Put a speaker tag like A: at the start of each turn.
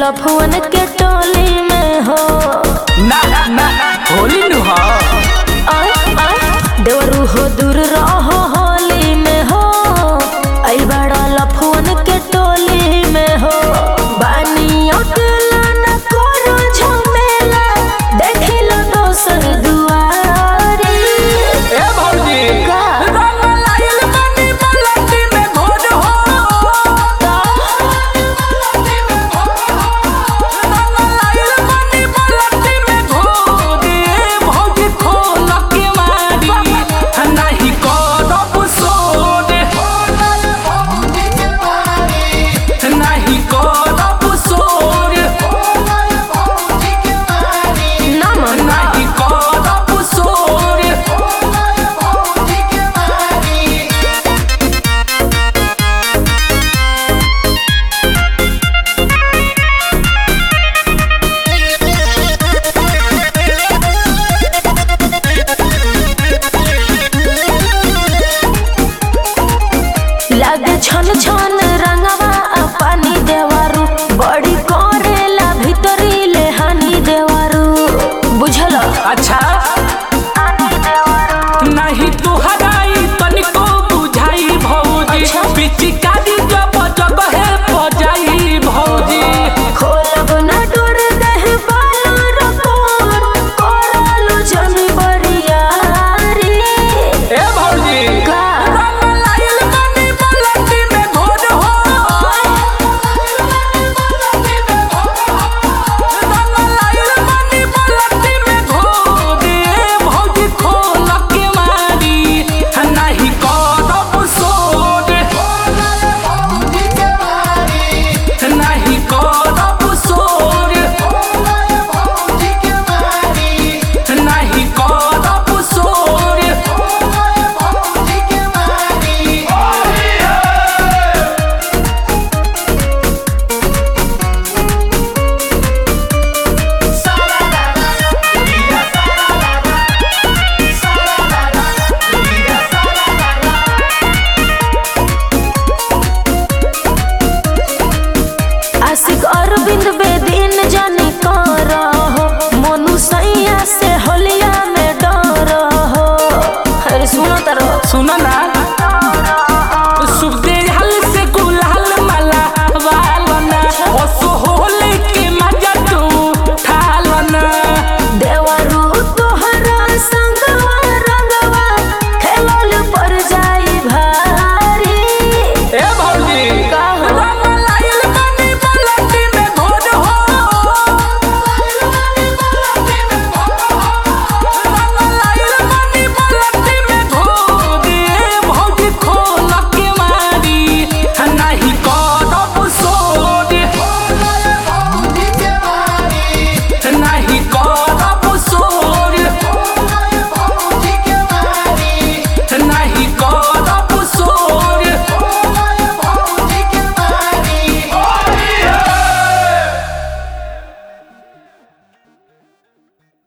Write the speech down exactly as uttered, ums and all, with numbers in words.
A: लफुअन के टोली में हो।
B: ना ना होली नु हो
A: देवरू हो दूर रहो होली में हो। आई बड़ा लफुअन के टोली में हो। बानी अकेला न करो झमेला देखी लो दोसर दुआरी।
B: ए भौजी
A: का?
B: रंग लाइल बनी पलटी में घोर हो। रंग लाइल बनी पलटी में घोर। ए भौजी खोल के मारी नहीं करब सोर। नहीं करब सोर।
A: ना मन
B: नहीं करब सोर।
A: लागे छन छन रंगवा आ पानी देवारू। बड़ी करेला भीतरी ले हानि देवारू। बुझल
B: अच्छा नहीं तुहराई तनिको बुझाई भौजी।
A: अच्छा।
B: पिचकारी जब जब है बजाई भौजी।
A: खोलब न डोर देह बालो रकोर करलो जन बरियारी।
B: ए भौजी
A: का?
B: रंग लाइल बनी पलटी में घोर हो। रंग लाइल बनी पलटी में घोर। ए भौजी खोल के मारी नहीं करब सोर। नहीं करब सोर। नहीं करब सोर।
A: आशिक अरविंद बेदीन जन